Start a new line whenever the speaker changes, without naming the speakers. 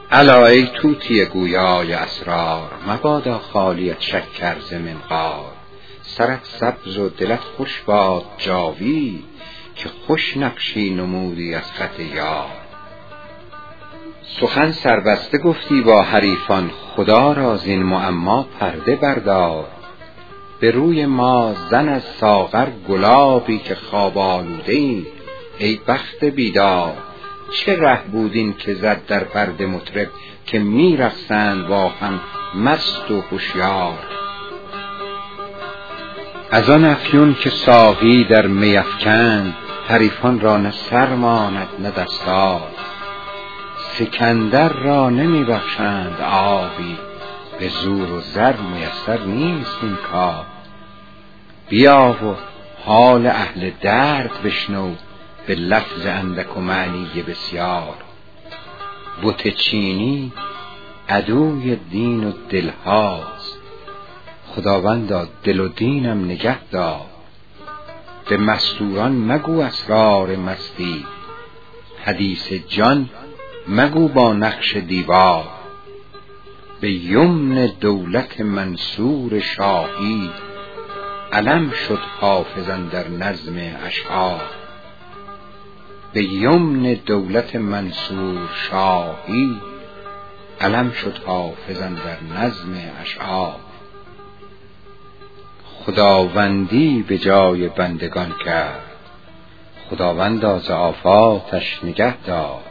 الا ای طوطی گویای اسرار، مبادا خالیت شکر ز منقار. سرت سبز و دلت خوش باد جاوید، که خوش نقشی نمودی از خط یار. سخن سربسته گفتی با حریفان، خدا را زین معما پرده بردار. به روی ما زن از ساغر گلابی، که خواب آلوده ایم ای بخت بیدار. چه ره بود این که زد در پرده مطرب، که می رقصند با هم مست و هوشیار. از آن افیون که ساقی در می افکند، حریفان را نه سر ماند نه دستار. سکندر را نمی بخشند آبی، به زور و زر میسر نیست این کار. بیا و حال اهل درد بشنو، به لفظ اندک و معنی بسیار. بت چینی عدوی دین و دل هاست، خداوندا دل و دینم نگه دار. به مستوران مگو اسرار مستی، حدیث جان مگو با نقش دیوار. به یمن دولت منصور شاهی، علم شد حافظ اندر نظم اشعار. به یمن دولت منصور شاهی، علم شد حافظ اندر نظم اشعار. خداوندی به جای بندگان کرد، خداوندا ز آفاتش نگه دار.